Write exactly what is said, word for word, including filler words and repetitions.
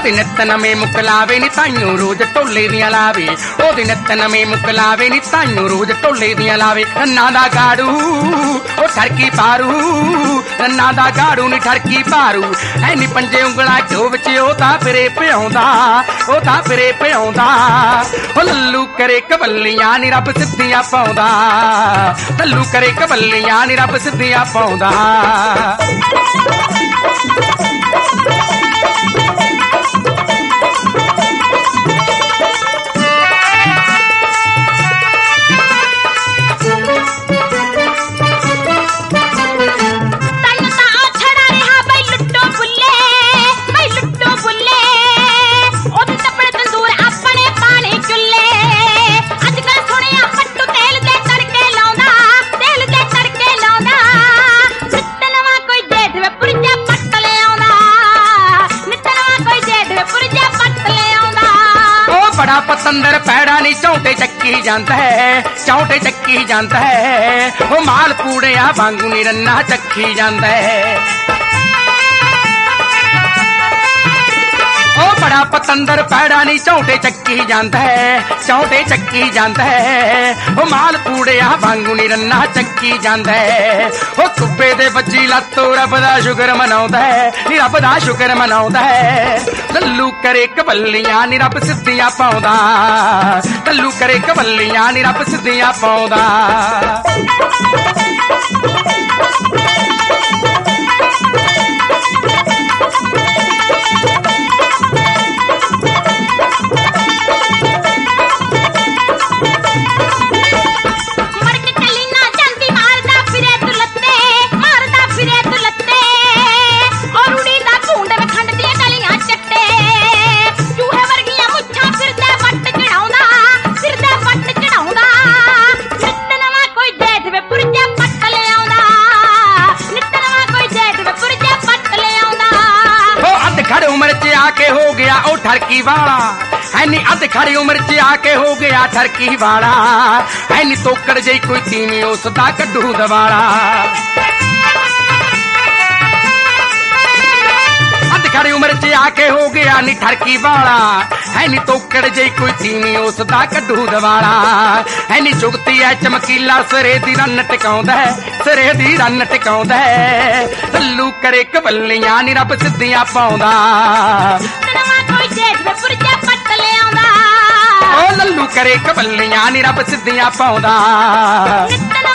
ਉਹਦੇ ਨਿੱਤ ਨਵੇਂ ਮੁਕਲਾਵੇ ਨੀ ਤਾਈਓ ਰੋਜ਼ ਢੋਲੇ ਦੀਆਂ ਲਾਵੇ ਉਹਦੇ ਨਿੱਤ ਨਵੇਂ ਮੁਕਲਾਵੇ ਨੀ ਤਾਈਓ ਰੋਜ਼ ਢੋਲੇ ਦੀਆਂ ਲਾਵੇ ਰੰਨਾਂ ਦਾ ਗਾੜੂ ਉਹ ਠਰਕੀ ਪਾਰੂ ਰੰਨਾਂ ਦਾ ਗਾੜੂ ਨੀ ਠਰਕੀ ਪਾਰੂ ਐ ਨੀ ਪੰਜੇ ਉਂਗਲਾਂ ਢੋ ਵਿੱਚ ਉਹ ਤਾਂ ਫਿਰੇ ਭਿਆਉਂਦਾ ਉਹ ਤਾਂ ਫਿਰੇ ਭਿਆਉਂਦਾ ਉਹ ਲੱਲੂ ਕਰੇ ਕਬੱਲੀਆਂ ਨੀ ਰੱਬ ਸਿੱਧੀਆਂ ਪਾਉਂਦਾ ਲੱਲੂ ਕਰੇ ਕਬੱਲੀਆਂ ਨੀ ਰੱਬ ਸਿੱਧੀਆਂ ਪਾਉਂਦਾ बड़ा पतंदर पैड़ा नी चौंटे चक्की जांदा है चौंटे चक्की जांदा है ओ माल पूड़िया वांगू नी रन्ना चक्की जांदा है ओ बड़ा पतंदर पैड़ा नी चौंटे चक्की जांदा है चौंटे चक्की जांदा है ओ माल पूड़िया वांगू नी रन्ना चक्की जांदा है ओ कुब्बे दे बज्जी लत्तो रब दा शुकर मनाउंदा है नी रब दा शुकर मनाउंदा है लल्लू करे कबल्लियां नी रब सिद्धियां पाउंदा लल्लू करे कबल्लियां नी रब सिद्धियां पाउंदा आके हो गया ओ ठरकी वाला है नी अध खड़ी उम्र च आके हो गया ठरकी वाला है नी तोकड़ जई कोई तीनी उसदा कड्डू दवाड़ा अध खड़ी उम्र च आके हो गया नी ठरकी वाला है नी तोकड़ जई कोई तीनी उसदा कड्डू दवाड़ा है नी जुगती है चमकीला सरे दी रन टिकाउंदा है सरे दी रन टिकाउंदा है लल्लू करे कबल्लियां नी रब सिद्धियां पाउंदा ओ लल्लू करे कबल्लियां नी रब सिद्धियां पाउंदा